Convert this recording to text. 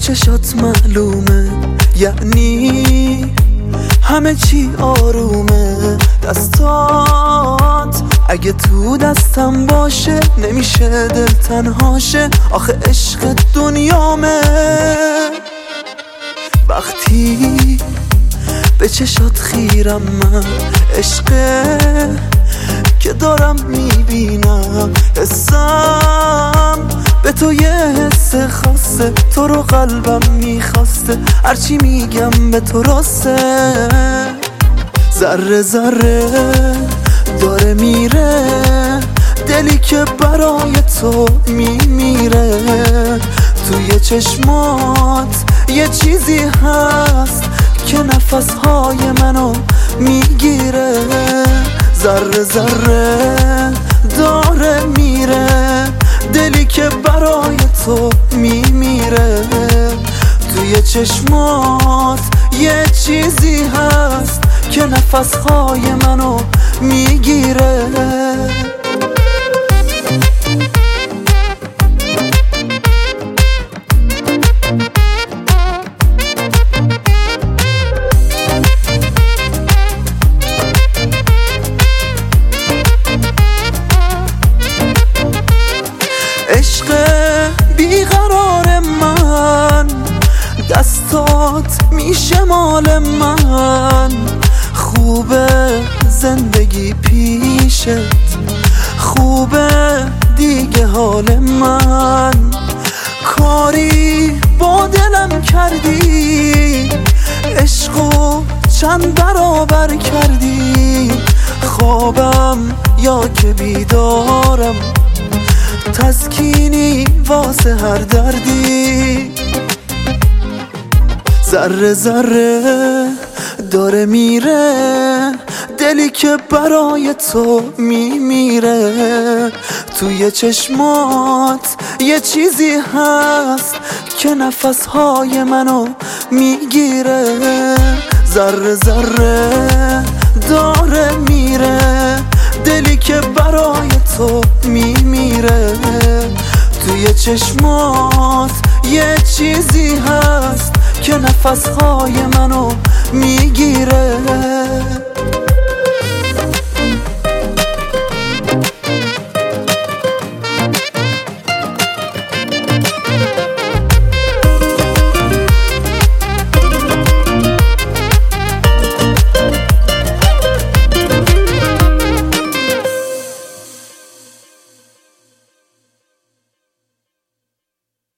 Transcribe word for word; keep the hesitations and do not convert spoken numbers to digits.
چشات معلومه، یعنی همه چی آرومه. دستات اگه تو دستم باشه نمیشه دل تنهاشه، آخه عشق دنیامه. وقتی به چشات خیرم من، عشقه که دارم میبینم. حسم به تو یه حس خاصه، تو رو قلبم میخواسته، هرچی میگم به تو راسته. ذره ذره داره میره دلی که برای تو میمیره. توی چشمات یه چیزی هست که نفسهای منو میگیره. ذره ذره داره میره دلی که برای تو میمیره. توی چشمات یه چیزی هست که نفسهای منو میگیره. عشق بیقرار من، دستات میشه مال من. خوبه زندگی پیشت، خوبه دیگه حال من. کاری با دلم کردی، عشقو چند برابر کردی. خوابم یا که بیدارم، تسکینی واسه هر دردی. ذره ذره داره میره دلی که برای تو میمیره. توی چشمات یه چیزی هست که نفسهای منو میگیره. ذره ذره داره میره دلی که برای تو میمیره. توی چشمات یه چیزی هست که نفسهای منو میگیره.